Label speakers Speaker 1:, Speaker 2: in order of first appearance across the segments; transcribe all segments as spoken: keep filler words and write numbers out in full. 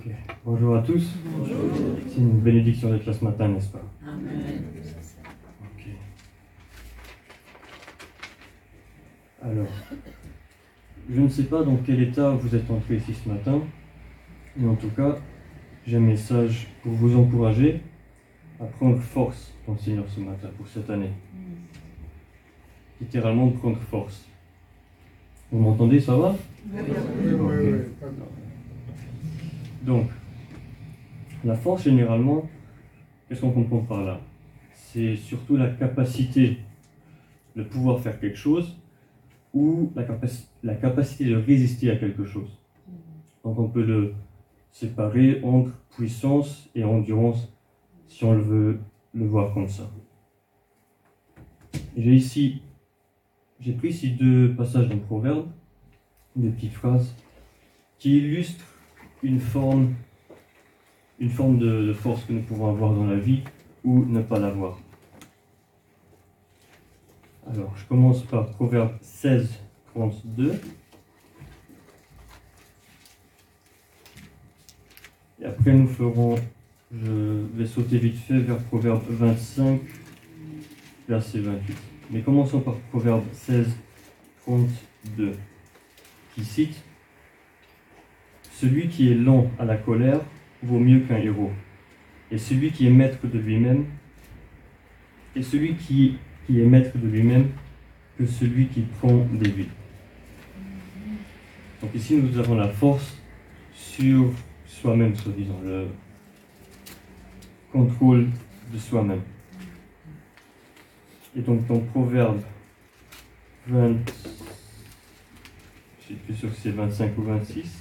Speaker 1: Ok. Bonjour à tous.
Speaker 2: Bonjour.
Speaker 1: C'est une bénédiction d'être là ce matin, n'est-ce pas?
Speaker 2: Amen.
Speaker 1: Ok. Alors, je ne sais pas dans quel état vous êtes entrés ici ce matin, mais en tout cas, j'ai un message pour vous encourager à prendre force dans le Seigneur ce matin, pour cette année. Littéralement, prendre force. Vous m'entendez, ça va?
Speaker 2: Oui,
Speaker 1: Ok. Donc, la force, généralement, qu'est-ce qu'on comprend par là? C'est surtout la capacité de pouvoir faire quelque chose ou la, capaci- la capacité de résister à quelque chose. Donc, on peut le séparer entre puissance et endurance si on le veut le voir comme ça. J'ai ici, j'ai pris ici deux passages d'un proverbe, deux petites phrases qui illustrent une forme, une forme de, de force que nous pouvons avoir dans la vie ou ne pas l'avoir. Alors, je commence par Proverbe seize, trente-deux. Et après, nous ferons, je vais sauter vite fait vers Proverbe vingt-cinq, verset vingt-huit. Mais commençons par Proverbe seize, trente-deux, qui cite « Celui qui est lent à la colère vaut mieux qu'un héros, et celui qui est maître de lui-même, et celui qui, qui est maître de lui-même que celui qui prend des vies. » Donc ici, nous avons la force sur soi-même, soi-disant, le contrôle de soi-même. Et donc dans Proverbe vingt, je suis plus sûr que c'est vingt-cinq ou vingt-six,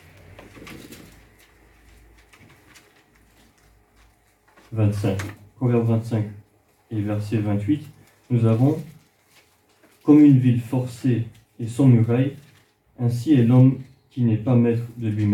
Speaker 1: vingt-cinq, Proverbe vingt-cinq et verset vingt-huit, nous avons « Comme une ville forcée et sans muraille, ainsi est l'homme qui n'est pas maître de lui-même. »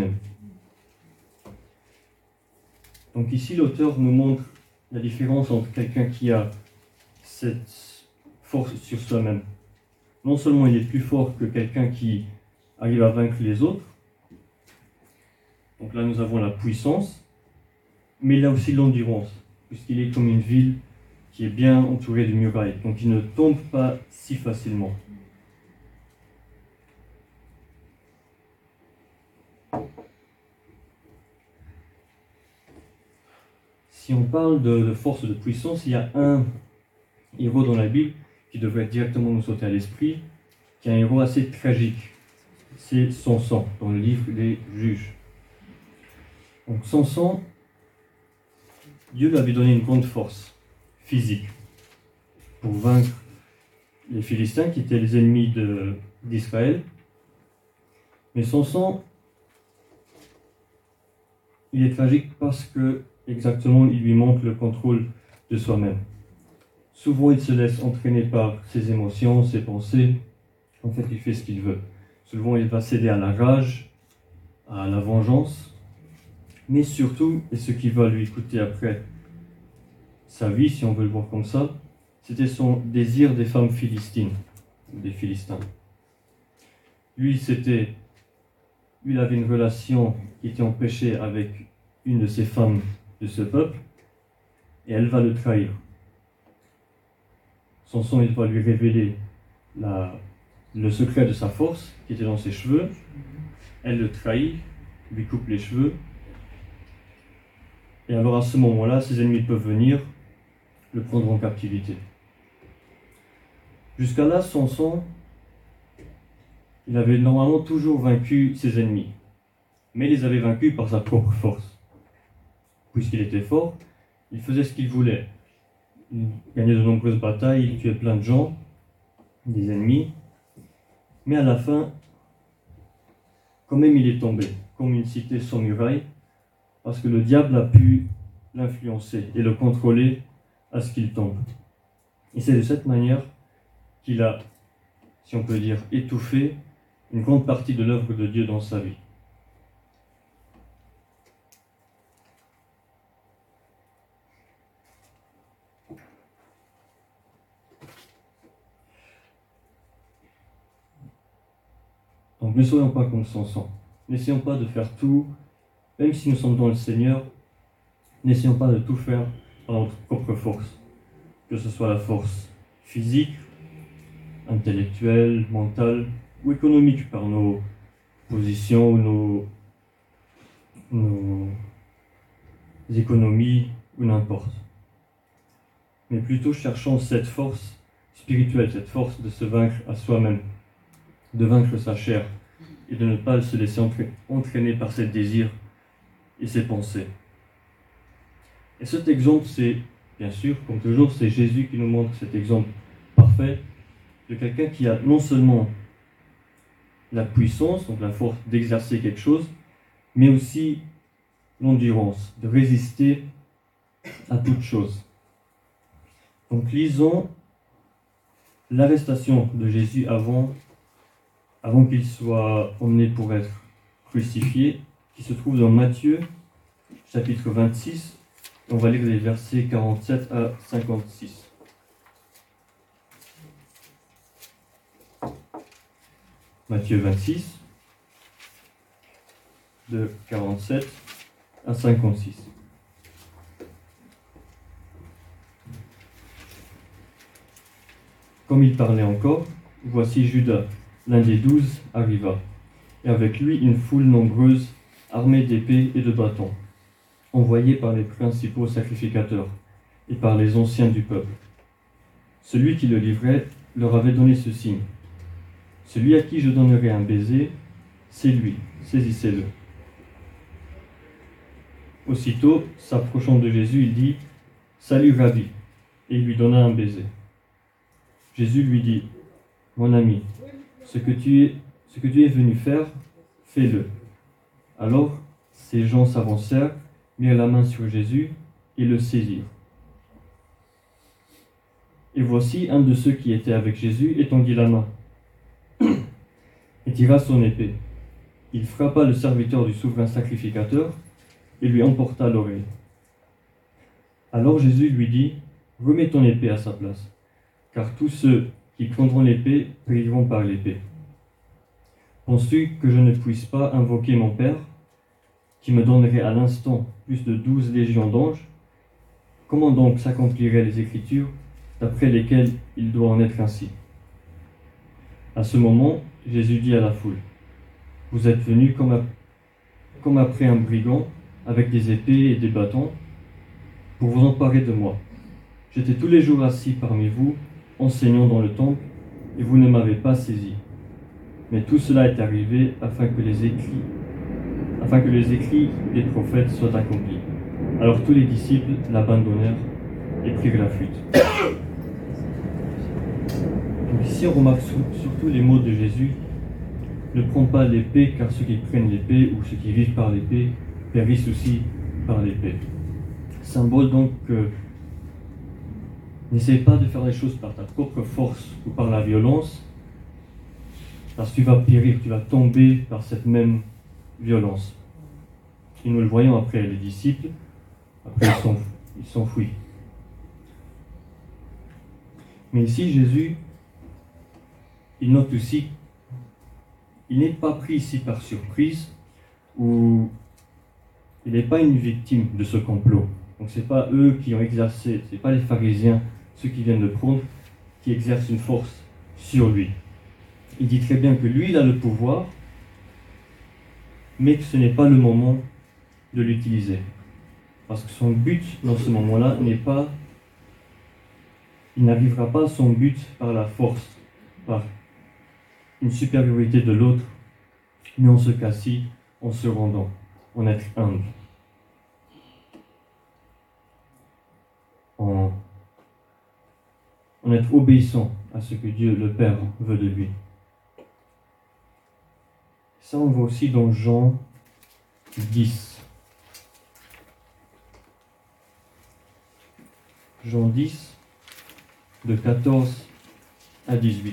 Speaker 1: Donc ici, l'auteur nous montre la différence entre quelqu'un qui a cette force sur soi-même. Non seulement il est plus fort que quelqu'un qui arrive à vaincre les autres, donc là nous avons la puissance, mais il a aussi l'endurance, puisqu'il est comme une ville qui est bien entourée de murailles, donc il ne tombe pas si facilement. Si on parle de, de force, de puissance, il y a un héros dans la Bible qui devrait directement nous sauter à l'esprit, qui est un héros assez tragique. C'est Samson, dans le livre des Juges. Donc Samson, Dieu lui avait donné une grande force physique pour vaincre les Philistins qui étaient les ennemis de, d'Israël. Mais Samson, il est tragique parce que, exactement, il lui manque le contrôle de soi-même. Souvent, il se laisse entraîner par ses émotions, ses pensées. En fait, il fait ce qu'il veut. Souvent, il va céder à la rage, à la vengeance. Mais surtout, et ce qui va lui coûter après sa vie, si on veut le voir comme ça, c'était son désir des femmes philistines, des Philistins. Lui, c'était, lui, il avait une relation qui était en péché avec une de ces femmes de ce peuple, et elle va le trahir. Samson, il va lui révéler la, le secret de sa force, qui était dans ses cheveux. Elle le trahit, lui coupe les cheveux. Et alors à ce moment-là, ses ennemis peuvent venir le prendre en captivité. Jusqu'à là, Samson, il avait normalement toujours vaincu ses ennemis, mais il les avait vaincus par sa propre force. Puisqu'il était fort, il faisait ce qu'il voulait. Il gagnait de nombreuses batailles, il tuait plein de gens, des ennemis, mais à la fin, quand même il est tombé, comme une cité sans muraille, parce que le diable a pu l'influencer et le contrôler à ce qu'il tombe. Et c'est de cette manière qu'il a, si on peut dire, étouffé une grande partie de l'œuvre de Dieu dans sa vie. Donc ne soyons pas comme Samson. N'essayons pas de faire tout Même si nous sommes dans le Seigneur, n'essayons pas de tout faire par notre propre force, que ce soit la force physique, intellectuelle, mentale ou économique par nos positions ou nos, nos économies ou n'importe. Mais plutôt cherchons cette force spirituelle, cette force de se vaincre à soi-même, de vaincre sa chair et de ne pas se laisser entraîner par ses désirs et ses pensées. Et cet exemple, c'est, bien sûr, comme toujours, c'est Jésus qui nous montre cet exemple parfait de quelqu'un qui a non seulement la puissance, donc la force d'exercer quelque chose, mais aussi l'endurance, de résister à toute chose. Donc lisons l'arrestation de Jésus avant, avant qu'il soit emmené pour être crucifié, qui se trouve dans Matthieu, chapitre vingt-six. On va lire les versets quarante-sept à cinquante-six. Matthieu vingt-six, de quarante-sept à cinquante-six. Comme il parlait encore, voici Judas, l'un des douze, arriva, et avec lui une foule nombreuse, armée d'épées et de bâtons, envoyée par les principaux sacrificateurs et par les anciens du peuple. Celui qui le livrait leur avait donné ce signe. Celui à qui je donnerai un baiser, c'est lui, saisissez-le. Aussitôt, s'approchant de Jésus, il dit « Salut, Rabbi !» et il lui donna un baiser. Jésus lui dit « Mon ami, ce que tu es, ce que tu es venu faire, fais-le. » Alors, ces gens s'avancèrent, mirent la main sur Jésus et le saisirent. Et voici un de ceux qui étaient avec Jésus étendit la main et tira son épée. Il frappa le serviteur du souverain sacrificateur et lui emporta l'oreille. Alors Jésus lui dit « Remets ton épée à sa place, car tous ceux qui prendront l'épée périront par l'épée. Penses-tu que je ne puisse pas invoquer mon Père, qui me donnerait à l'instant plus de douze légions d'anges? Comment donc s'accompliraient les Écritures d'après lesquelles il doit en être ainsi ?» À ce moment, Jésus dit à la foule, « Vous êtes venus comme, à, comme après un brigand, avec des épées et des bâtons, pour vous emparer de moi. J'étais tous les jours assis parmi vous, enseignant dans le temple, et vous ne m'avez pas saisi. Mais tout cela est arrivé afin que les écrits, afin que les écrits des prophètes soient accomplis. » Alors tous les disciples l'abandonnèrent et prirent la fuite. Donc ici on remarque surtout les mots de Jésus. Ne prends pas l'épée, car ceux qui prennent l'épée ou ceux qui vivent par l'épée périssent aussi par l'épée. Symbole donc que n'essaie pas de faire les choses par ta propre force ou par la violence, parce que tu vas périr, tu vas tomber par cette même violence. Et nous le voyons après les disciples, après ils s'enfuient. Mais ici Jésus, il note aussi, il n'est pas pris ici par surprise, ou il n'est pas une victime de ce complot. Donc ce n'est pas eux qui ont exercé, ce n'est pas les pharisiens, ceux qui viennent de prendre, qui exercent une force sur lui. Il dit très bien que lui, il a le pouvoir, mais que ce n'est pas le moment de l'utiliser. Parce que son but dans ce moment-là n'est pas, il n'arrivera pas à son but par la force, par une supériorité de l'autre, mais en ce cas-ci, en se rendant, en être humble. En, en être obéissant à ce que Dieu, le Père, veut de lui. Ça, on voit aussi dans Jean dix. Jean dix, de quatorze à dix-huit.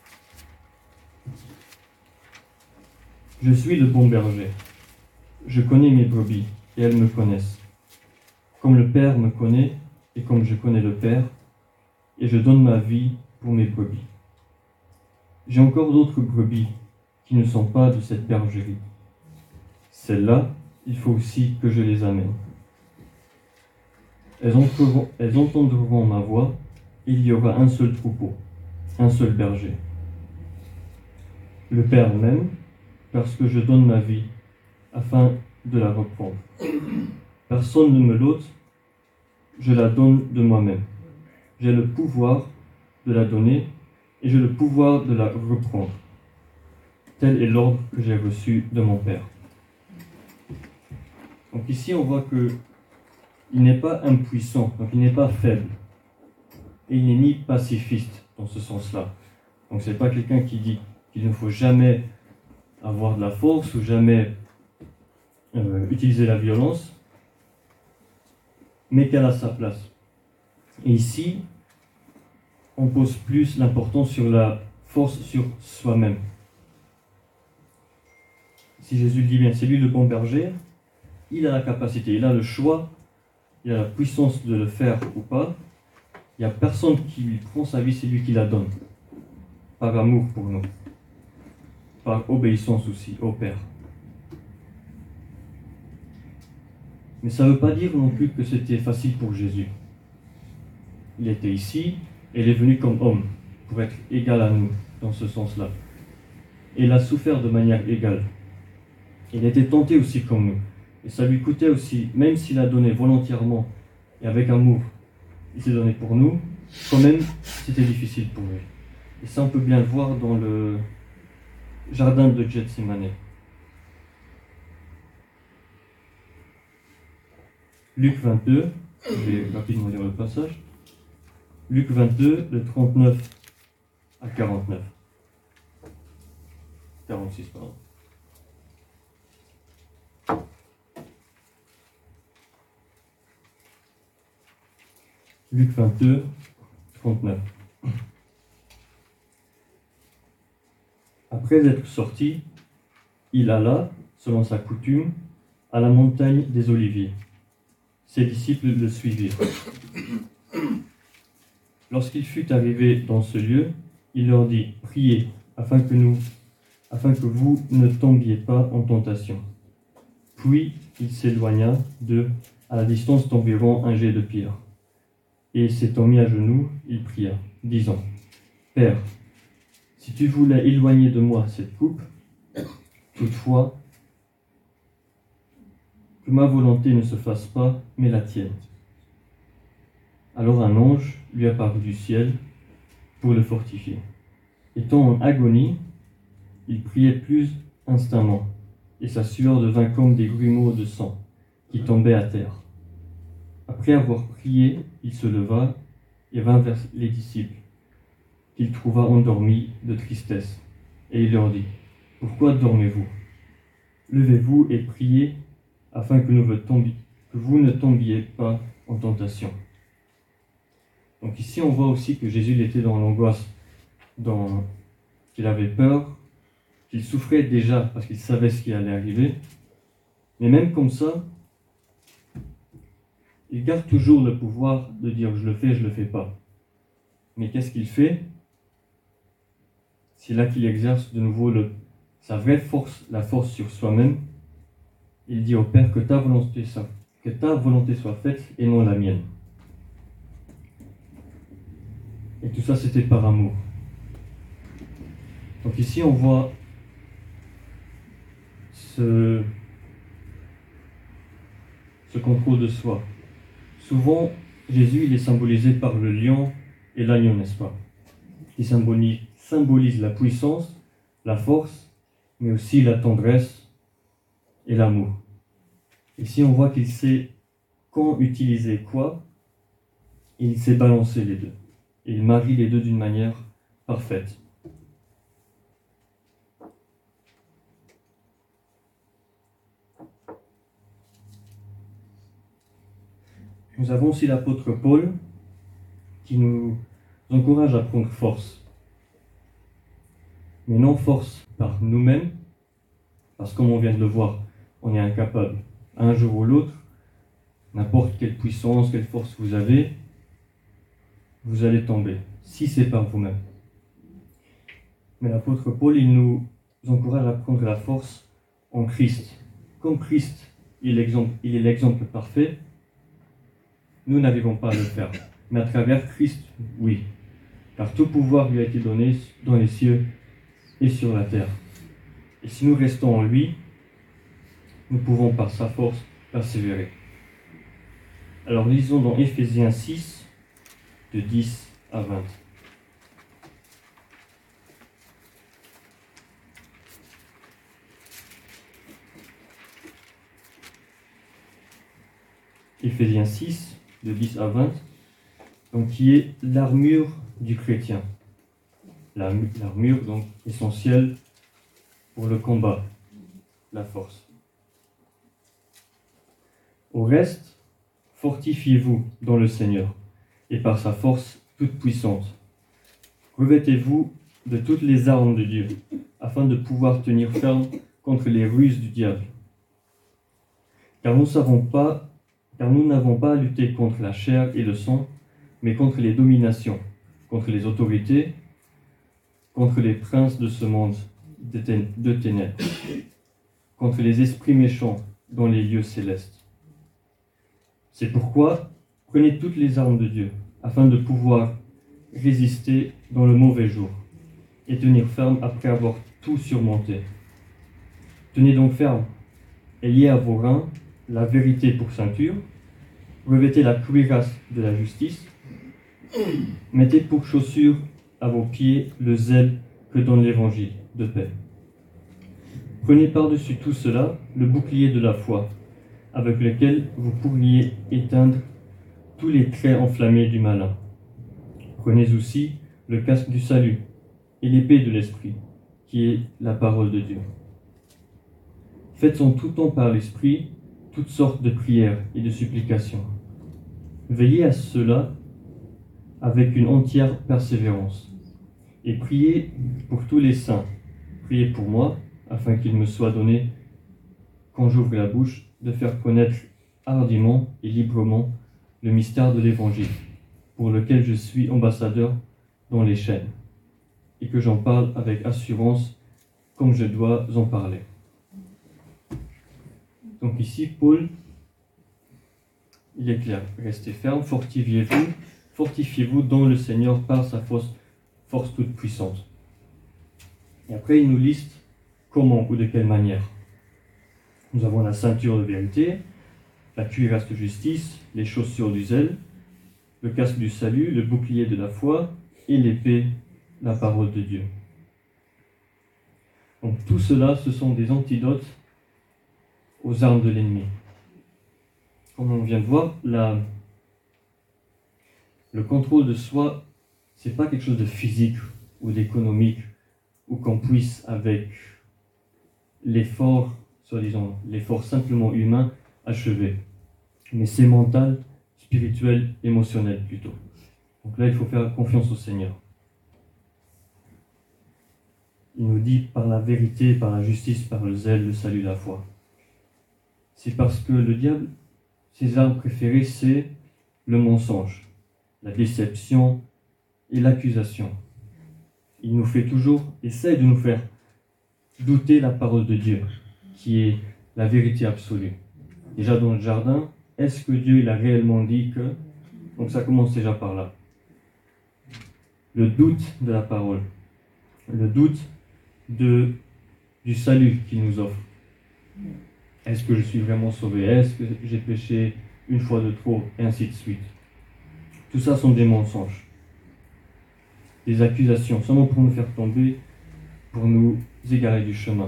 Speaker 1: Je suis le bon berger. Je connais mes brebis, et elles me connaissent. Comme le Père me connaît, et comme je connais le Père, et je donne ma vie pour mes brebis. J'ai encore d'autres brebis qui ne sont pas de cette bergerie. Celles-là, il faut aussi que je les amène. Elles entreront, elles entendront ma voix, et il y aura un seul troupeau, un seul berger. Le Père m'aime, parce que je donne ma vie, afin de la reprendre. Personne ne me l'ôte, je la donne de moi-même. J'ai le pouvoir de la donner, et j'ai le pouvoir de la reprendre. Tel est l'ordre que j'ai reçu de mon Père. Donc ici, on voit que il n'est pas impuissant, donc il n'est pas faible. Et il n'est ni pacifiste dans ce sens-là. Donc ce n'est pas quelqu'un qui dit qu'il ne faut jamais avoir de la force ou jamais euh, utiliser la violence, mais qu'elle a sa place. Et ici, on pose plus l'importance sur la force sur soi-même. Si Jésus dit bien, c'est lui le bon berger, il a la capacité, il a le choix, il a la puissance de le faire ou pas. Il n'y a personne qui lui prend sa vie, c'est lui qui la donne. Par amour pour nous. Par obéissance aussi au Père. Mais ça ne veut pas dire non plus que c'était facile pour Jésus. Il était ici, et il est venu comme homme, pour être égal à nous, dans ce sens-là. Et il a souffert de manière égale. Il était tenté aussi comme nous. Et ça lui coûtait aussi, même s'il a donné volontairement et avec amour, il s'est donné pour nous, quand même, c'était difficile pour lui. Et ça, on peut bien le voir dans le jardin de Gethsémane. Luc vingt-deux, je vais rapidement lire le passage. Luc vingt-deux, de trente-neuf à quarante-neuf. quarante-six, pardon. Luc vingt-deux, trente-neuf. Après être sorti, il alla, selon sa coutume, à la montagne des Oliviers. Ses disciples le suivirent. Lorsqu'il fut arrivé dans ce lieu, il leur dit, « Priez, afin que nous, afin que vous ne tombiez pas en tentation. » Puis il s'éloigna d'eux à la distance d'environ un jet de pierre. Et s'étant mis à genoux, il pria, disant, « Père, si tu voulais éloigner de moi cette coupe, toutefois, que ma volonté ne se fasse pas, mais la tienne. » Alors un ange lui apparut du ciel pour le fortifier. Étant en agonie, il priait plus instamment, et sa sueur devint comme des grumeaux de sang qui tombaient à terre. Après avoir prié, il se leva et vint vers les disciples, qu'il trouva endormis de tristesse. Et il leur dit, « Pourquoi dormez-vous? Levez-vous et priez, afin que, nous tombi- que vous ne tombiez pas en tentation. » Donc ici, on voit aussi que Jésus était dans l'angoisse, dans... qu'il avait peur, qu'il souffrait déjà parce qu'il savait ce qui allait arriver. Mais même comme ça, il garde toujours le pouvoir de dire « je le fais, je le fais pas ». Mais qu'est-ce qu'il fait? C'est là qu'il exerce de nouveau le, sa vraie force, la force sur soi-même. Il dit au Père que ta volonté soit, que ta volonté soit faite et non la mienne. Et tout ça, c'était par amour. Donc ici, on voit ce, ce contrôle de soi. Souvent, Jésus, il est symbolisé par le lion et l'agneau, n'est-ce pas? Qui symbolise, symbolise la puissance, la force, mais aussi la tendresse et l'amour. Ici, on voit qu'il sait quand utiliser quoi, et il sait balancer les deux. Et il marie les deux d'une manière parfaite. Nous avons aussi l'apôtre Paul qui nous encourage à prendre force. Mais non force par nous-mêmes, parce que comme on vient de le voir, on est incapable. Un jour ou l'autre, n'importe quelle puissance, quelle force vous avez, vous allez tomber, si c'est par vous-même. Mais l'apôtre Paul, il nous encourage à prendre la force en Christ. Comme Christ, il est l'exemple, il est l'exemple parfait, nous n'arrivons pas à le faire. Mais à travers Christ, oui. Car tout pouvoir lui a été donné dans les cieux et sur la terre. Et si nous restons en lui, nous pouvons par sa force persévérer. Alors lisons dans Éphésiens six, de dix à vingt. Éphésiens six, de dix à vingt, donc qui est l'armure du chrétien. L'armure, donc, essentielle pour le combat, la force. Au reste, fortifiez-vous dans le Seigneur, et par sa force toute puissante. Revêtez-vous de toutes les armes de Dieu, afin de pouvoir tenir ferme contre les ruses du diable. Car nous savons pas Car nous n'avons pas à lutter contre la chair et le sang, mais contre les dominations, contre les autorités, contre les princes de ce monde de ténèbres, contre les esprits méchants dans les lieux célestes. C'est pourquoi, prenez toutes les armes de Dieu, afin de pouvoir résister dans le mauvais jour, et tenir ferme après avoir tout surmonté. Tenez donc ferme, ayez à vos reins la vérité pour ceinture, revêtez la cuirasse de la justice, mettez pour chaussure à vos pieds le zèle que donne l'évangile de paix. Prenez par-dessus tout cela le bouclier de la foi, avec lequel vous pourriez éteindre tous les traits enflammés du malin. Prenez aussi le casque du salut et l'épée de l'esprit, qui est la parole de Dieu. Faites en tout temps par l'esprit toutes sortes de prières et de supplications. Veillez à cela avec une entière persévérance. Et priez pour tous les saints. Priez pour moi, afin qu'il me soit donné, quand j'ouvre la bouche, de faire connaître hardiment et librement le mystère de l'Évangile, pour lequel je suis ambassadeur dans les chaînes, et que j'en parle avec assurance, comme je dois en parler. Donc ici, Paul, il est clair, restez ferme, fortifiez-vous, fortifiez-vous dans le Seigneur par sa force, force toute puissante. Et après, il nous liste comment ou de quelle manière. Nous avons la ceinture de vérité, la cuirasse de justice, les chaussures du zèle, le casque du salut, le bouclier de la foi et l'épée, la parole de Dieu. Donc tout cela, ce sont des antidotes aux armes de l'ennemi. Comme on vient de voir, la, le contrôle de soi, c'est pas quelque chose de physique ou d'économique, ou qu'on puisse avec l'effort, soi-disant, l'effort simplement humain, achever. Mais c'est mental, spirituel, émotionnel plutôt. Donc là, il faut faire confiance au Seigneur. Il nous dit par la vérité, par la justice, par le zèle, le salut, la foi. C'est parce que le diable, ses armes préférées, c'est le mensonge, la déception et l'accusation. Il nous fait toujours, essaie de nous faire douter la parole de Dieu, qui est la vérité absolue. Déjà dans le jardin, est-ce que Dieu il a réellement dit que... Donc ça commence déjà par là. Le doute de la parole, le doute de, du salut qu'il nous offre. Est-ce que je suis vraiment sauvé? Est-ce que j'ai péché une fois de trop? Et ainsi de suite. Tout ça sont des mensonges, des accusations, seulement pour nous faire tomber, pour nous égarer du chemin.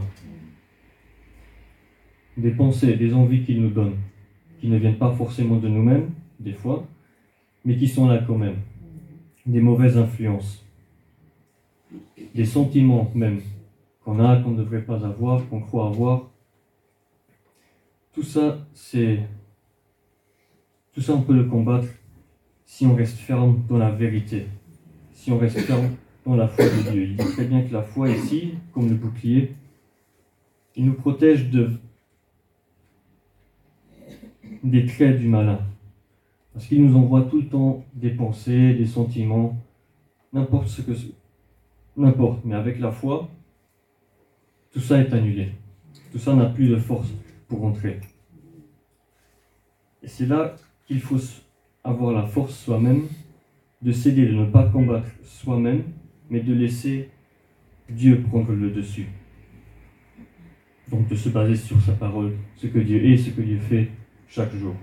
Speaker 1: Des pensées, des envies qu'il nous donne, qui ne viennent pas forcément de nous-mêmes, des fois, mais qui sont là quand même. Des mauvaises influences, des sentiments même, qu'on a, qu'on ne devrait pas avoir, qu'on croit avoir. Tout ça, c'est... Tout ça, on peut le combattre si on reste ferme dans la vérité, si on reste ferme dans la foi de Dieu. Il dit très bien que la foi ici, comme le bouclier, il nous protège de, des traits du malin. Parce qu'il nous envoie tout le temps des pensées, des sentiments, n'importe ce que c'est. N'importe, mais avec la foi, tout ça est annulé. Tout ça n'a plus de force pour entrer. Et c'est là qu'il faut avoir la force soi-même de céder, de ne pas combattre soi-même, mais de laisser Dieu prendre le dessus. Donc de se baser sur sa parole, ce que Dieu est, ce que Dieu fait chaque jour.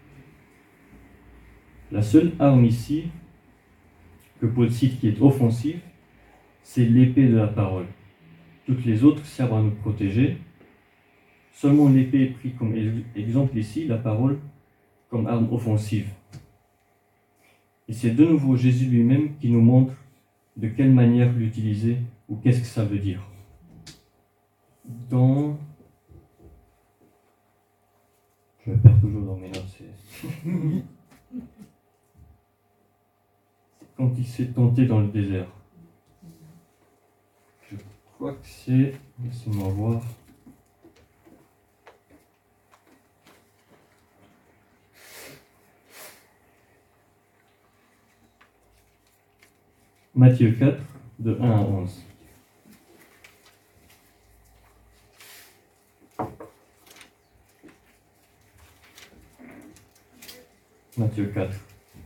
Speaker 1: La seule arme ici que Paul cite qui est offensive, c'est l'épée de la parole. Toutes les autres servent à nous protéger. Seulement l'épée est prise comme exemple ici, la parole, comme arme offensive. Et c'est de nouveau Jésus lui-même qui nous montre de quelle manière l'utiliser ou qu'est-ce que ça veut dire. Dans... Je me perds toujours dans mes notes. C'est... Quand il s'est tenté dans le désert. Je crois que c'est... Laissez-moi voir. Matthieu quatre, de un à onze. Matthieu quatre.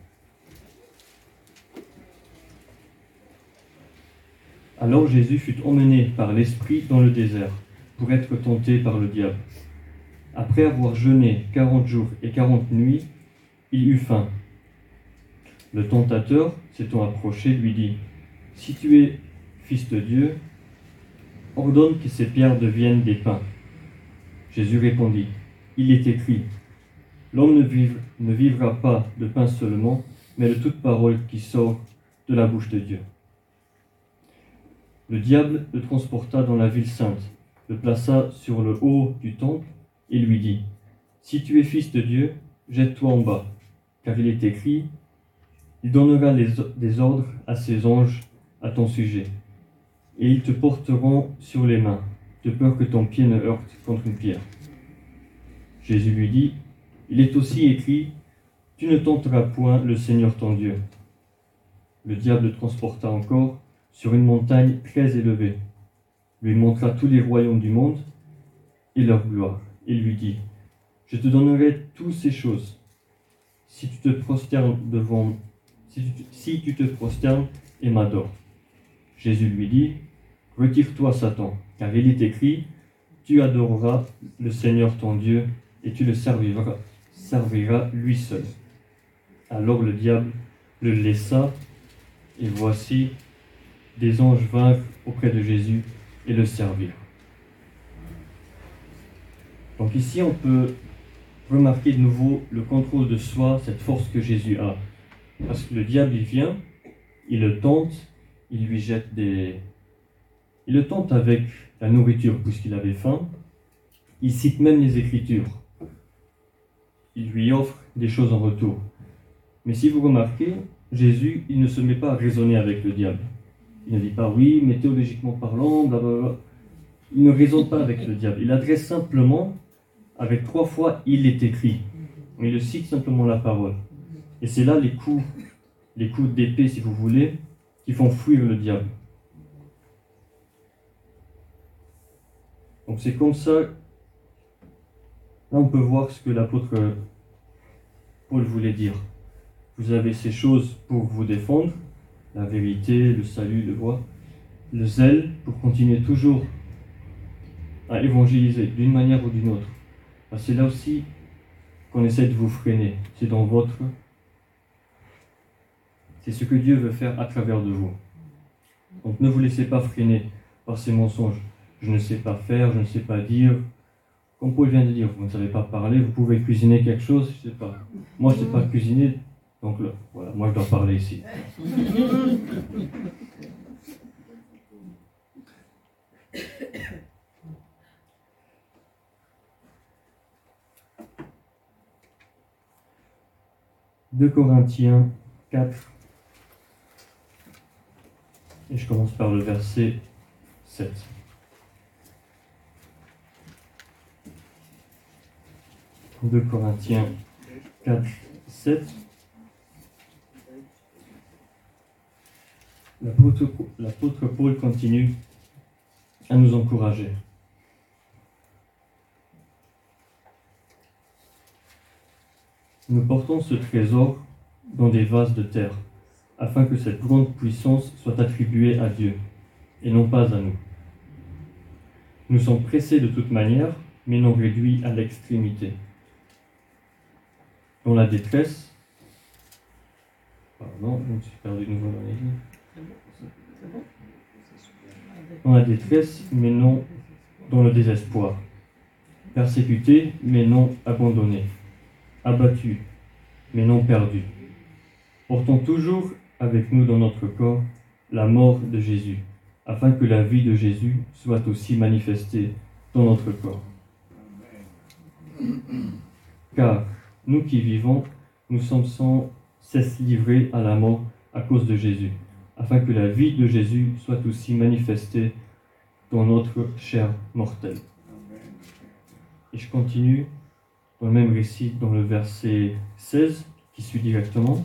Speaker 1: Alors Jésus fut emmené par l'Esprit dans le désert pour être tenté par le diable. Après avoir jeûné quarante jours et quarante nuits, il eut faim. Le tentateur, s'étant approché, lui dit : « Si tu es fils de Dieu, ordonne que ces pierres deviennent des pains. » Jésus répondit : « Il est écrit : L'homme ne, vive, ne vivra pas de pain seulement, mais de toute parole qui sort de la bouche de Dieu. » Le diable le transporta dans la ville sainte, le plaça sur le haut du temple et lui dit : « Si tu es fils de Dieu, jette-toi en bas, car il est écrit : Il donnera les, des ordres à ses anges à ton sujet, et ils te porteront sur les mains, de peur que ton pied ne heurte contre une pierre. » Jésus lui dit : « Il est aussi écrit : Tu ne tenteras point le Seigneur ton Dieu. » Le diable le transporta encore sur une montagne très élevée, lui montra tous les royaumes du monde et leur gloire, et lui dit : « Je te donnerai toutes ces choses, si tu te prosternes devant, si tu, si tu te prosternes et m'adores. » Jésus lui dit : « Retire-toi, Satan, car il est écrit : Tu adoreras le Seigneur ton Dieu, et tu le serviras, serviras lui seul. » Alors le diable le laissa, et voici, des anges vinrent auprès de Jésus et le servirent. Donc ici, on peut remarquer de nouveau le contrôle de soi, cette force que Jésus a. Parce que le diable, il vient, il le tente, il lui jette des... Il le tente avec la nourriture, puisqu'il avait faim. Il cite même les Écritures. Il lui offre des choses en retour. Mais si vous remarquez, Jésus, il ne se met pas à raisonner avec le diable. Il ne dit pas oui, mais théologiquement parlant, blablabla. Il ne raisonne pas avec le diable. Il adresse simplement, avec trois fois, il est écrit. Il le cite simplement la parole. Et c'est là les coups, les coups d'épée, si vous voulez, qui font fuir le diable. Donc c'est comme ça, là on peut voir ce que l'apôtre Paul voulait dire. Vous avez ces choses pour vous défendre, la vérité, le salut, le droit, le zèle pour continuer toujours à évangéliser d'une manière ou d'une autre. Parce que c'est là aussi qu'on essaie de vous freiner. C'est dans votre... C'est ce que Dieu veut faire à travers de vous. Donc ne vous laissez pas freiner par ces mensonges. Je ne sais pas faire, je ne sais pas dire. Comme Paul vient de dire, vous ne savez pas parler, vous pouvez cuisiner quelque chose, je ne sais pas. Moi, je ne sais pas cuisiner, donc là, voilà, moi je dois parler ici. deux Corinthiens quatre. Et je commence par le verset sept. deux Corinthiens quatre, sept. L'apôtre, l'apôtre Paul continue à nous encourager. nous portons ce trésor dans des vases de terre, afin que cette grande puissance soit attribuée à Dieu, et non pas à nous. Nous sommes pressés de toute manière, mais non réduits à l'extrémité. Dans la détresse, pardon, je me suis perdu de nouveau dans les lignes. Dans la détresse, mais non dans le désespoir. Persécutés, mais non abandonnés. Abattus, mais non perdus. Portons toujours avec nous dans notre corps la mort de Jésus, afin que la vie de Jésus soit aussi manifestée dans notre corps. Car nous qui vivons, nous sommes sans cesse livrés à la mort à cause de Jésus, afin que la vie de Jésus soit aussi manifestée dans notre chair mortelle. Et je continue dans le même récit, dans le verset seize, qui suit directement.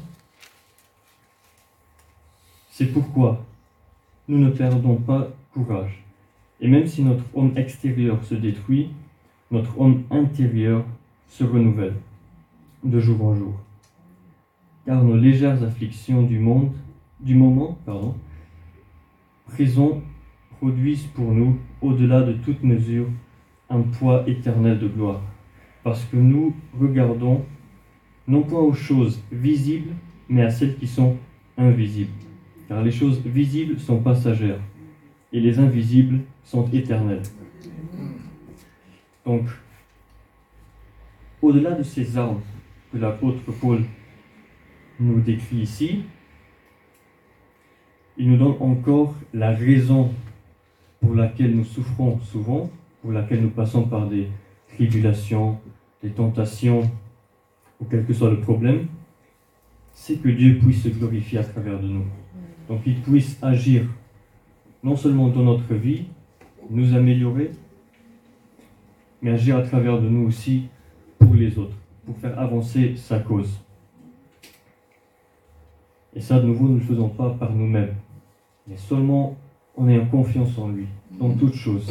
Speaker 1: C'est pourquoi nous ne perdons pas courage. Et même si notre homme extérieur se détruit, notre homme intérieur se renouvelle de jour en jour. Car nos légères afflictions du monde, du moment, pardon, présent produisent pour nous, au-delà de toute mesure, un poids éternel de gloire. Parce que nous regardons non point aux choses visibles, mais à celles qui sont invisibles. Car les choses visibles sont passagères, et les invisibles sont éternelles. Donc, au-delà de ces armes que l'apôtre Paul nous décrit ici, il nous donne encore la raison pour laquelle nous souffrons souvent, pour laquelle nous passons par des tribulations, des tentations, ou quel que soit le problème, c'est que Dieu puisse se glorifier à travers de nous. Donc qu'il puisse agir non seulement dans notre vie, nous améliorer, mais agir à travers de nous aussi pour les autres, pour faire avancer sa cause. Et ça, de nouveau, nous ne le faisons pas par nous-mêmes, mais seulement en ayant confiance en lui, dans toutes choses.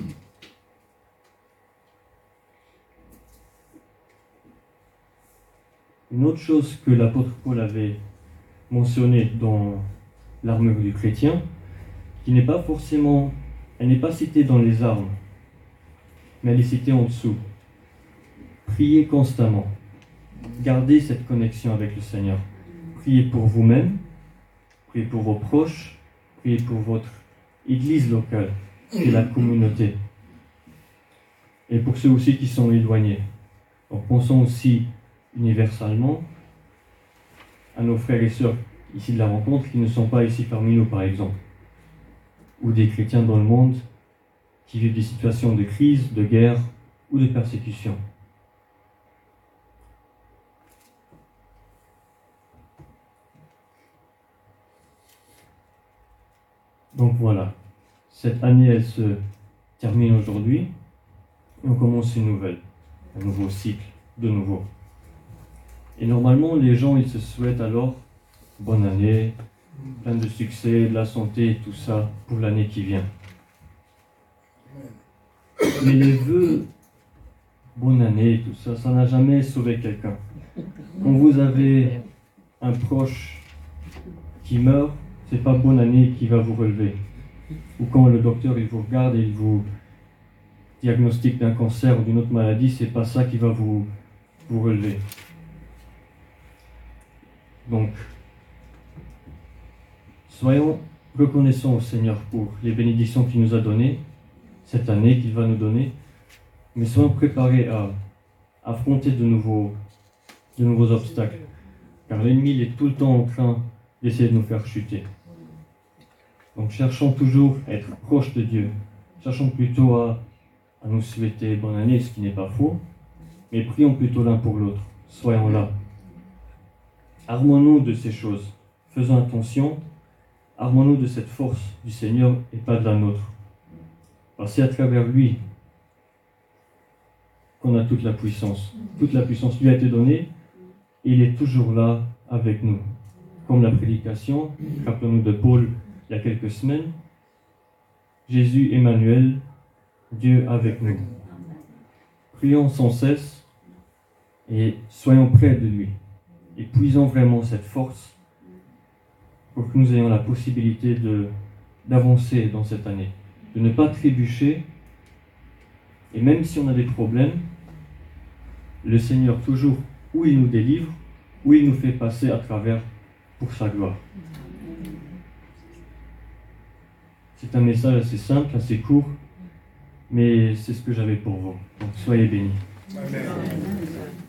Speaker 1: Une autre chose que l'apôtre Paul avait mentionnée dans l'armure du chrétien, qui n'est pas forcément, elle n'est pas citée dans les armes, mais elle est citée en dessous. Priez constamment. Gardez cette connexion avec le Seigneur. Priez pour vous-même, priez pour vos proches, priez pour votre église locale et la communauté. Et pour ceux aussi qui sont éloignés. Donc pensons aussi universellement à nos frères et sœurs ici de la rencontre qui ne sont pas ici parmi nous, par exemple, ou des chrétiens dans le monde qui vivent des situations de crise, de guerre ou de persécution. Donc voilà, cette année elle se termine aujourd'hui et on commence une nouvelle, un nouveau cycle de nouveau. Et normalement les gens ils se souhaitent alors bonne année, plein de succès, de la santé et tout ça pour l'année qui vient. Mais les vœux bonne année et tout ça, ça n'a jamais sauvé quelqu'un. Quand vous avez un proche qui meurt, c'est pas bonne année qui va vous relever. Ou quand le docteur il vous regarde et il vous diagnostique d'un cancer ou d'une autre maladie, c'est pas ça qui va vous, vous relever. Donc, soyons reconnaissants au Seigneur pour les bénédictions qu'il nous a données, cette année qu'il va nous donner, mais soyons préparés à affronter de nouveaux, de nouveaux obstacles. Car l'ennemi il est tout le temps en train d'essayer de nous faire chuter. Donc cherchons toujours à être proches de Dieu. Cherchons plutôt à, à nous souhaiter bonne année, ce qui n'est pas faux, mais prions plutôt l'un pour l'autre. Soyons là. Armons-nous de ces choses. Faisons attention. Armons-nous de cette force du Seigneur et pas de la nôtre. Parce que c'est à travers lui qu'on a toute la puissance. Toute la puissance lui a été donnée et il est toujours là avec nous. Comme la prédication, rappelons-nous de Paul il y a quelques semaines, Jésus Emmanuel, Dieu avec nous. Prions sans cesse Et soyons près de lui. Et puisons vraiment cette force pour que nous ayons la possibilité de, d'avancer dans cette année, de ne pas trébucher. Et même si on a des problèmes, le Seigneur, toujours, où il nous délivre, où il nous fait passer à travers pour sa gloire. C'est un message assez simple, assez court, mais c'est ce que j'avais pour vous. Donc soyez bénis.
Speaker 2: Amen.